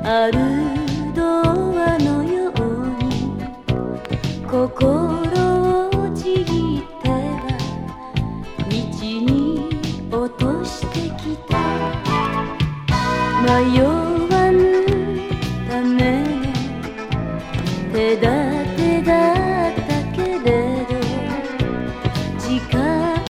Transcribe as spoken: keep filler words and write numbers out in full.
春ドアのように心をちぎっては道に落としてきた迷